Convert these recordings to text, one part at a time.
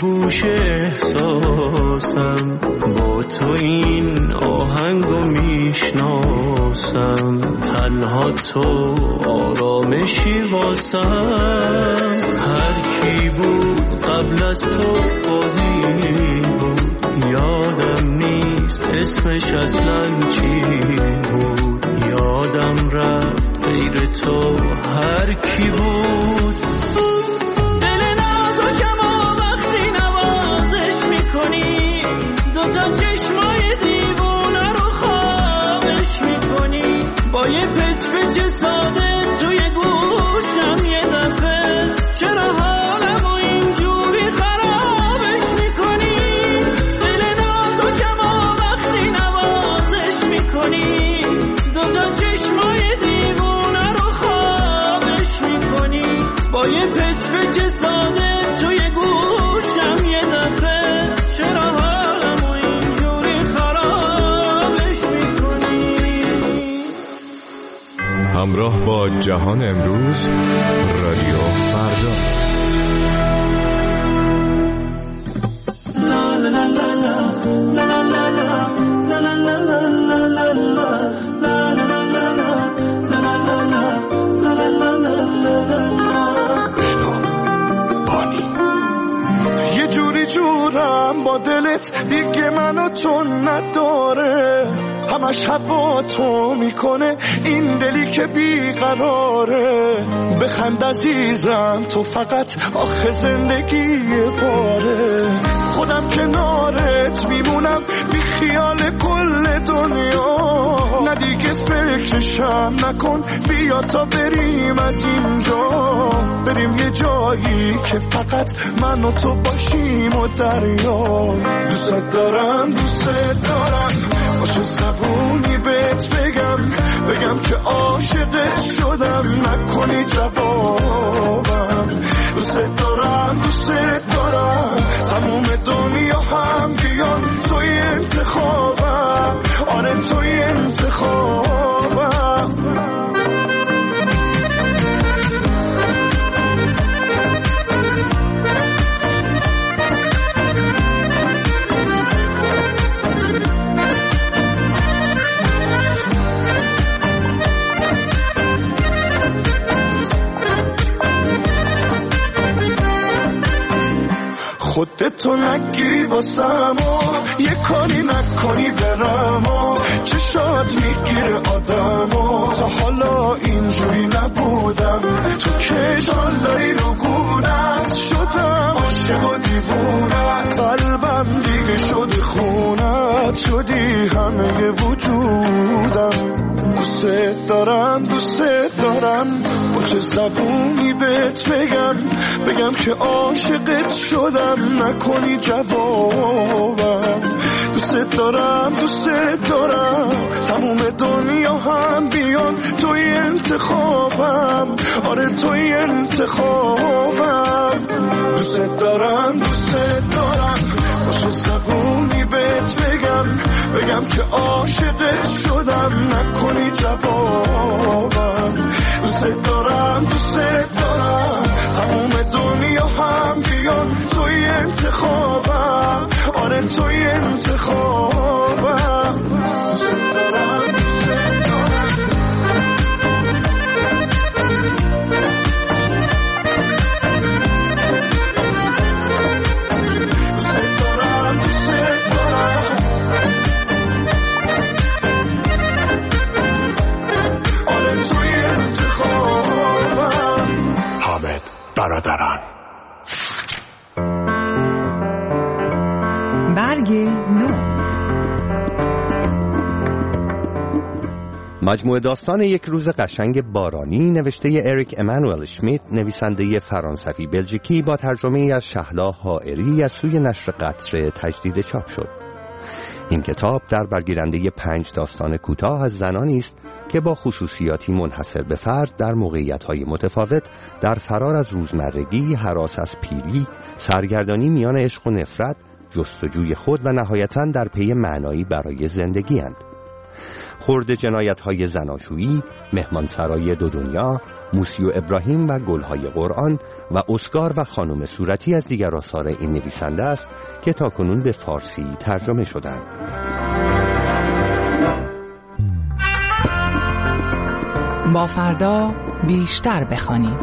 گوش احساسم، با تو این آهنگو میشناسم، تنها تو آرامشی واسم. هر کی بود قبل از تو قاضی بود، یادم نیست اسمش اصلا چی بود، یادم رفت غیر تو هر کی بود. دل نازکمو وقتی نوازش میکنی، دوتا چشمای دیوونه رو خوابش میکنی، با یه پچ پچ ساده توی گوشم یه دفعه چرا حالمو اینجوری خرابش میکنی. دل نازکمو وقتی نوازش میکنی، دوتا چشمای دیوونه رو خوابش میکنی، با یه پچ پچ ساده توی گوشم یه دفعه چرا حالمو اینجوری خرابش میکنی. همراه با جهان امروز، رادیو فردا. یه جوری جورم با دلت دیگه منو تو نداره، همش هوا تو میکنه این دلی که بیقراره. بخند عزیزم تو فقط آخه زندگی باره، خودم کنارت میمونم بی خیال کل دنیا. نه دیگه فکرشم نکن، بیا تا بریم از اینجا، بریم یه جایی که فقط من و تو باشیم و دریا. دوست دارم با چه زبونی بهت بگم که عاشقت شدم، نکنی جوابم. دوست دارم تموم دنیا هم بیان توی انتخابم، آره توی انتخابم. خودتو نگیری واسم و یه کاری نکنی برم و چشات میگیره آدم و تا حالا اینجوری نبودم. تو که جالایی رو گونت شدم، عاشق و دیوونت، قلبم دیگه شده خونت، شدی همه وجودم. دوست دارم با چه زبونی بهت بگم که عاشقت شدم، نکنی جوابم. دوست دارم تموم دنیا هم بیان توی انتخابم، آره توی انتخابم. دوست دارم با چه زبونی بهت بگم که عاشقت شدم، نکنی جوابم. دوست دارم تموم دنیا هم بیان توی انتخابم، آره توی انتخابم. دوست دارم برادران. برگ نو. مجموعه داستان یک روز قشنگ بارانی نوشته اریک امانوئل اشمیت، نویسنده فرانسوی بلژیکی، با ترجمه از شهلا حائری از سوی نشر قطره تجدید چاپ شد. این کتاب در برگیرنده 5 داستان کوتاه از زنانی است که با خصوصیاتی منحصر به فرد در موقعیت‌های متفاوت در فرار از روزمرگی، هراس از پیری، سرگردانی میان عشق و نفرت، جستجوی خود و نهایتاً در پی معنایی برای زندگی اند. خرد جنایت‌های زناشویی، مهمانسرای دو دنیا، موسیو ابراهیم و گلهای قرآن و اسکار و خانم صورتی از دیگر آثار این نویسنده است که تاکنون به فارسی ترجمه شدند. با فردا بیشتر بخوانیم.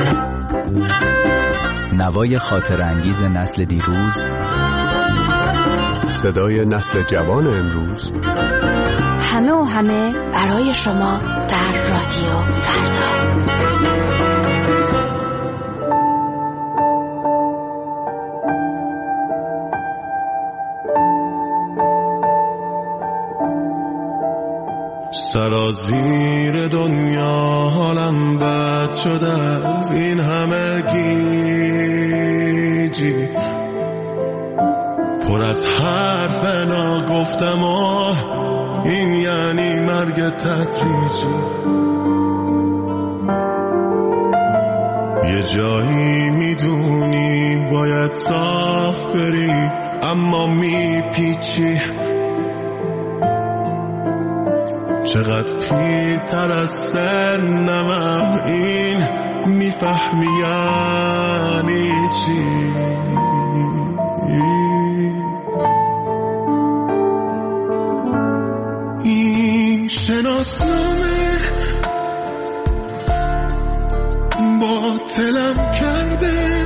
نوای خاطر انگیز نسل دیروز صدای نسل جوان امروز، همه و همه برای شما در رادیو فردا. سرازیر دنیا حالم بد شده از این همه گیجی، پر از حرف ناگفتم و این یعنی مرگ تدریجی. یه جایی میدونی باید صاف بری اما میپیچی، چقدر پیرتر از سنم این میفهمی یعنی چی. این شناسنامه باطلم کرده،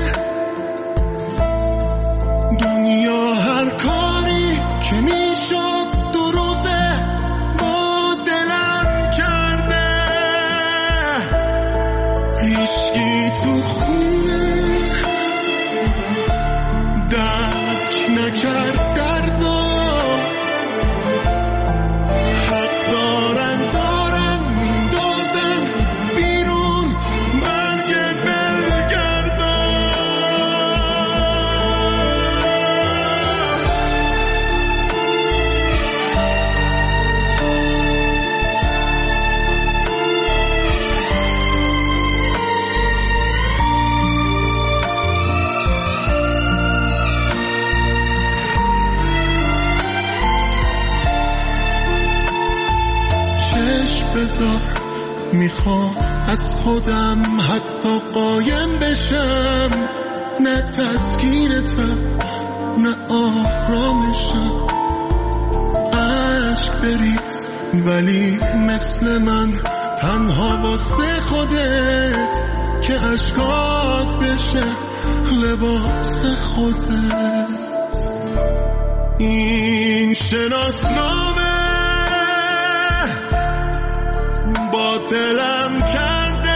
دنیا هر کاری که میشد دو روزه با دلم کرده. هیچکی تو خونه درک نکرد دردو، حق دارن میندازن بیرون مرگ بلگردان. بذار میخوام از خودم حتی قایم بشم، نه تسکینتم نه آرامشم. عشق بریز ولی مثل من تنها واسه خودت، که عشقات بشه لباس خودت. این شناسنامه باطلم کرده،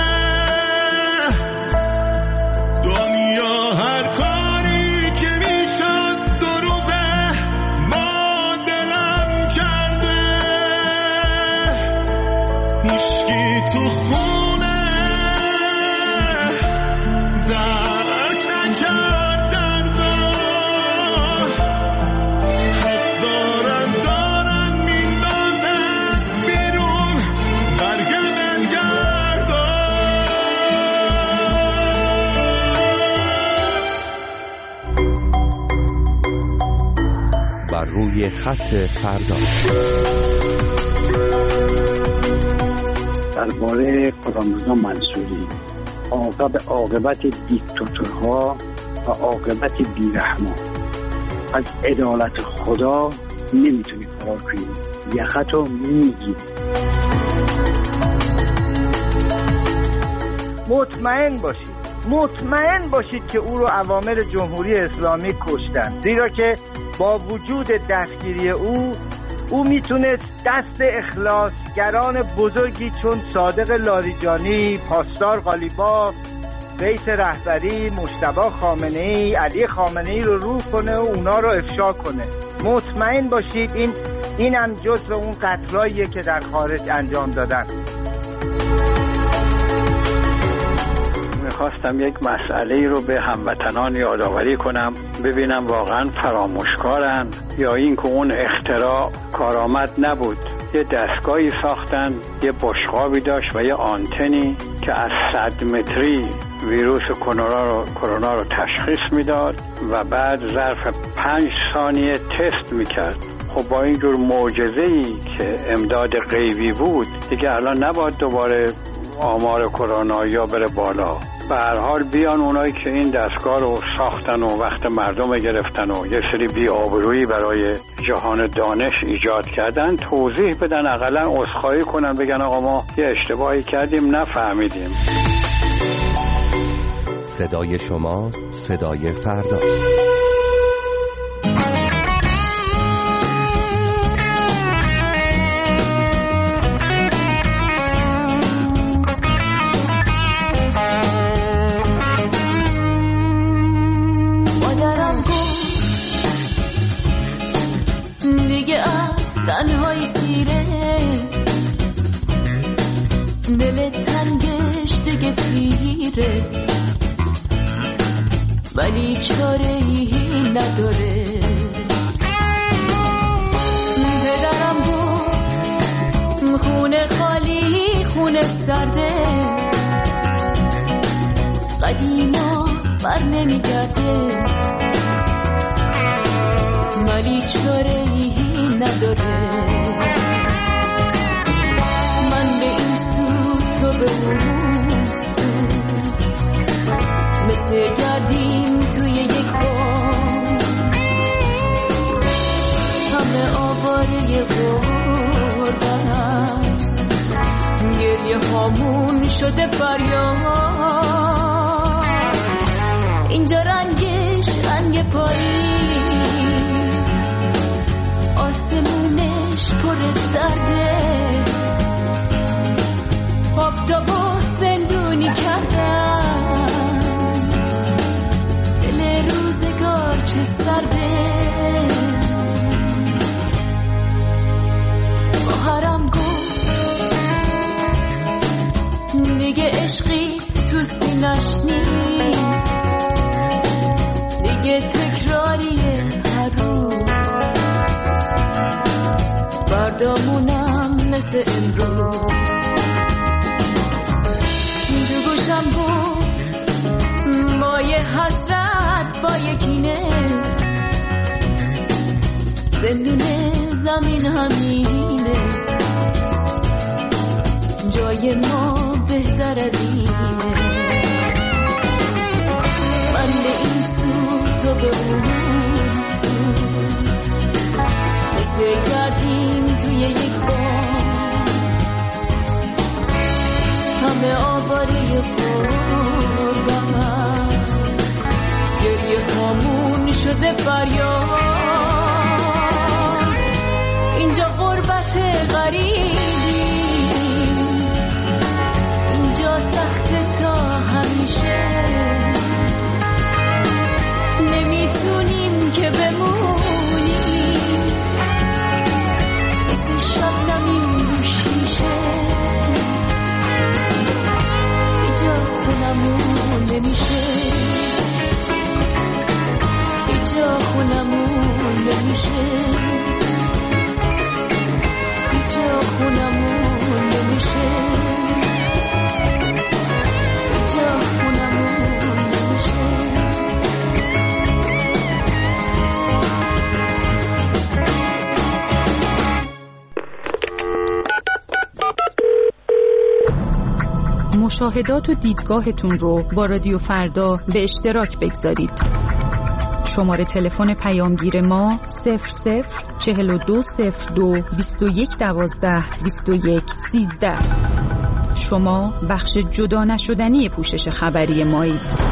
دنیا هر کاری که میشد دو روزه ما دلم کرده. هیچکی تو خونه درک نکرد دردو، حق دارن میندازن بیرون برگ بر روی خط فردا. درباره غلامرضا منصوری، عاقبت دیکتاتورها و عاقبت بیرحمان، از عدالت خدا نمیتونی فرار کنی، یخطو میگیری. مطمئن باشید که او رو اوامر جمهوری اسلامی کشتن، زیرا که با وجود دستگیری او میتونست دست اخلاصگران بزرگی چون صادق لاریجانی، پاسدار قالیباف، رئیس رهبری، مجتبی خامنه‌ای، علی خامنه‌ای رو روح کنه و اونا رو افشا کنه. مطمئن باشید این هم جزو اون قتلاییه که در خارج انجام دادن. میخواستم یک مسئله رو به هموطنان یادآوری کنم، ببینم واقعا فراموشکارن یا این که اون اختراع کارآمد نبود. یه دستگاهی ساختن، یه بشقابی داشت و یه آنتنی که از 100 متری ویروس کرونا رو تشخیص میداد و بعد ظرف 5 ثانیه تست میکرد. خب با اینجور معجزه‌ای که امداد غیبی بود، دیگه الان نباید دوباره آمار کرونا یا بره بالا. به هر حال بیان اونایی که این دستگاه رو ساختن و وقت مردم گرفتن و یه سری بی‌آبرویی برای جهان دانش ایجاد کردن، توضیح بدن، اقلا عذرخواهی کنن، بگن آقا ما یه اشتباهی کردیم، نفهمیدیم. صدای شما صدای فرداست. اسیره دل تنگش دیگه پیره ولی چاره ای نداره پدرم بود خونه خالی خونه سرده قدیما بر نمیگرده ولی چاره ای نداره من به این سو تو به اون سو مثل گردیم توی یک بام همه آواره غربت گریه هامون شده فریاد اینجا رنگش رنگ پاییز آسمونش پر درده آفتاب و زندونی کردن دل روزگار چه سرده خواهرم گفت دیگه عشقی تو سینش نیست دیگه تکراریه هر روز بردامونم مثل امروز تو گوشم بود با یه حسرت با یه کینه زندون زمین همینه جای ما بهتر از اینه من به این سو تو به اون سو مثل گردیم توی یک بام همه آواره غربت گریه هامون شده فریاد اینجا غربت غریبی اینجا سخت تا همیشه نمیتونیم که بمونیم مثل شبنمیم رو شیشه اینجا خونمون نمیشه اینجا خونمون نمیشه اینجا خونمون نمیشه اینجا خونمون نمیشه مشاهدات و دیدگاهتون رو با رادیو فردا به اشتراک بگذارید. شماره تلفن پیامگیر ما 00420221122113. شما بخش جدا نشدنی پوشش خبری مایید.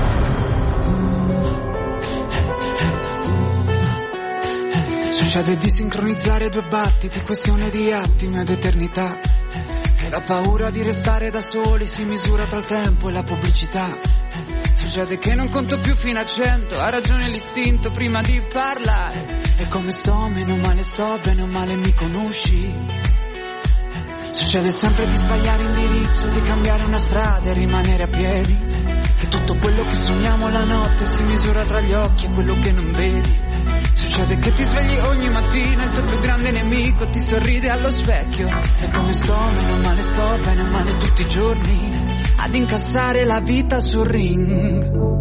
Succede di sincronizzare due battiti, questione di attimi ed eternità. Che la paura di restare da soli si misura tra il tempo e la pubblicità. Succede che non conto più fino a 100, ha ragione l'istinto prima di parlare. E come sto, meno male sto, bene o male mi conosci. Succede sempre di sbagliare indirizzo, di cambiare una strada e rimanere a piedi. Che tutto quello che sogniamo la notte si misura tra gli occhi e quello che non vedi. Succede che ti svegli ogni mattina, il tuo più grande nemico ti sorride allo specchio. E come sto, meno male sto, bene o male tutti i giorni ad incassare la vita sul ring,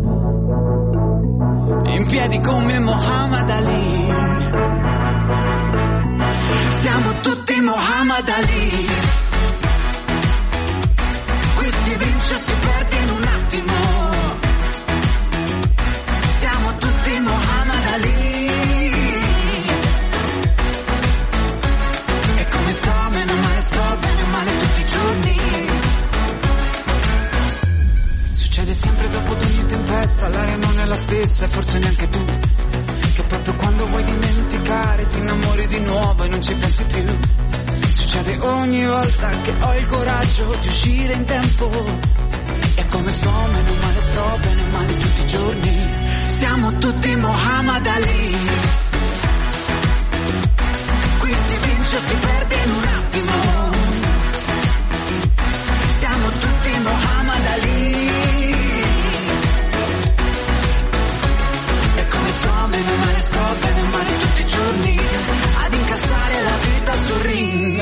in piedi come Muhammad Ali. Siamo tutti Muhammad Ali. Qui si vince, si perde in un attimo. Siamo tutti Muhammad Ali. E come sto, meno male sto, bene o male tutti i giorni. Succede sempre dopo ogni tempesta, l'aria non è la stessa e forse neanche tu. Che proprio quando vuoi dimenticare ti innamori di nuovo e non ci pensi più. Succede ogni volta che ho il coraggio di uscire in tempo. E come sto, meno male sto, bene o male tutti i giorni. Siamo tutti Muhammad Ali. Qui si vive vince o si perde in un attimo. Siamo tutti Muhammad Ali. E come sto bene male, sto bene male tutti i giorni ad incassare la vita sul ring.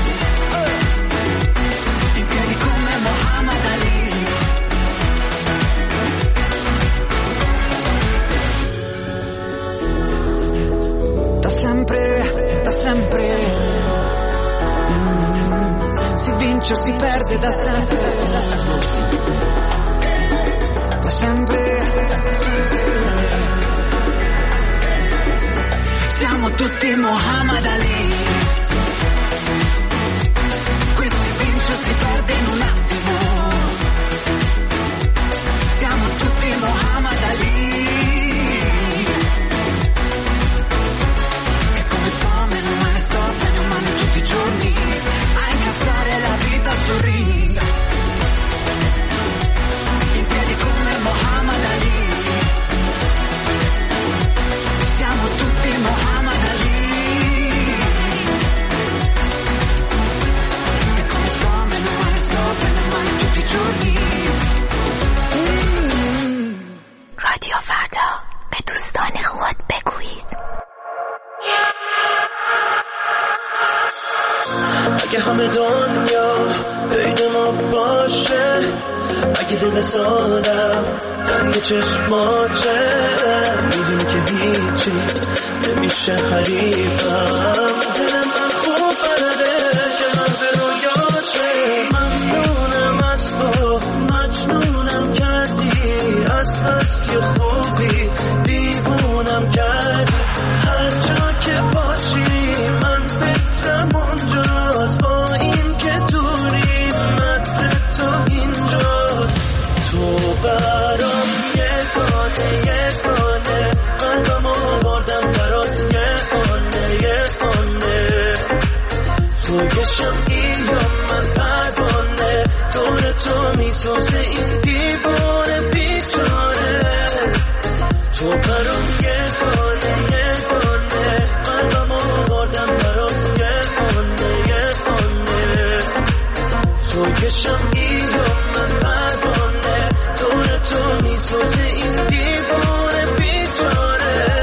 In piedi come Muhammad Ali. Da sempre si vince o si perde da sempre, da sempre. Siamo tutti Muhammad Ali. Qui si vince o si perde in un attimo. Siamo tutti Muhammad Ali. A incassare la vita sul ring. In piedi come Muhammad Ali. Siamo tutti Muhammad Ali. E come sto bene male tutti i giorni. رادیو فردا به دوستان خود بگویید. اگه همه دنیا بین ما باشه، اگه دل سادم تنگ چشماته، میدونی که هیچی نمیشه حریفم. دل من خوب برده که من به رویاشه. ممنونم از تو، مجنونم کردی، از هست که خوبی دیوونم کردی. هر جا که باشی من فکرم اونجاست، با این که دوری مدر تو اینجاست. تو برام یگانه قلبم آوردم برات یه خانه. تو یه شمعی یا من پروانه، دور تو میسوزه این دیوانه بیچاره. تو برام یگانه قلبم آوردم برات یه خانه. تو یه شمعی یا من پروانه، دور تو میسوزه این دیوانه بیچاره.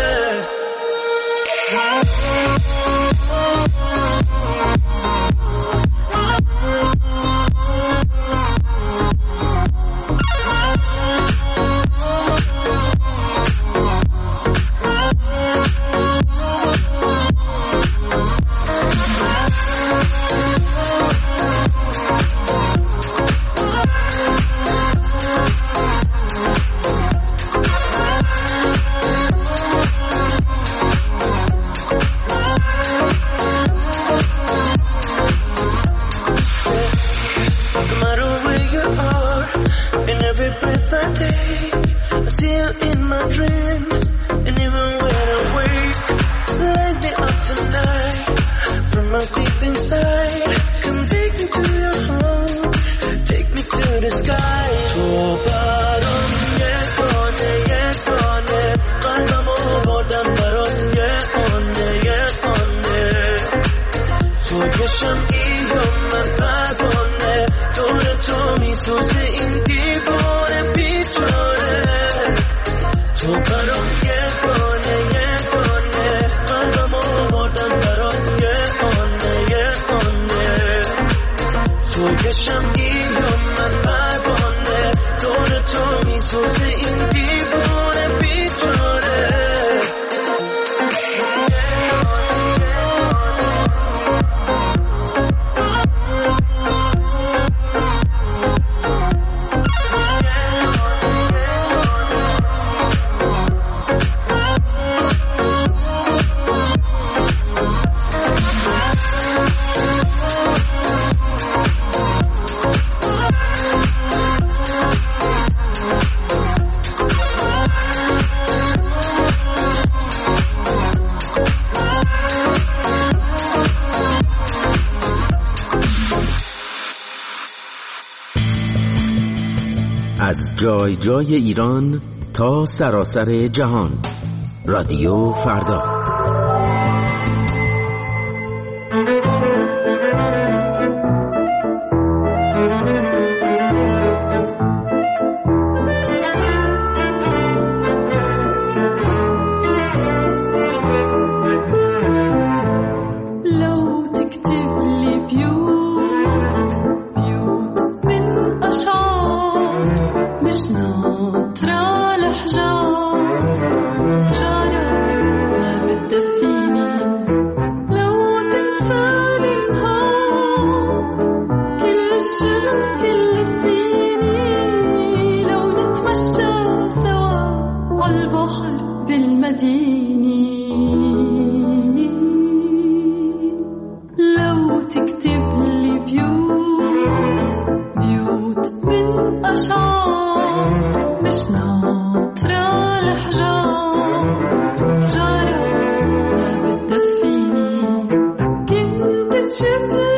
از جای جای ایران تا سراسر جهان. رادیو فردا.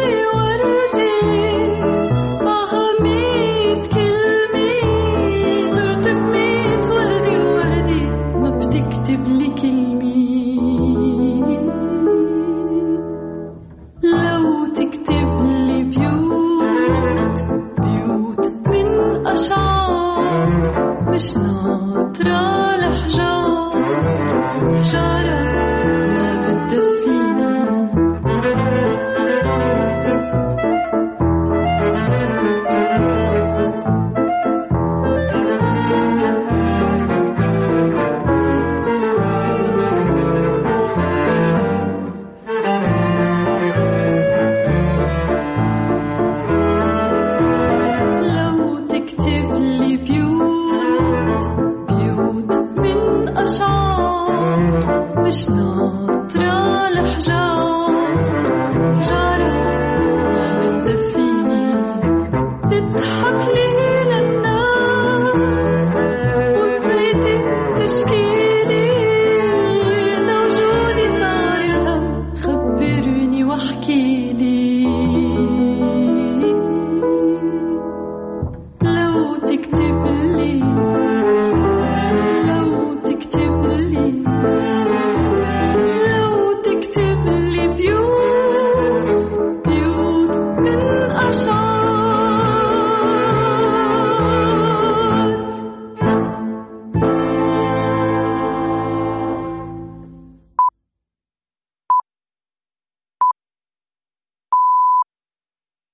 بيوت من أشعار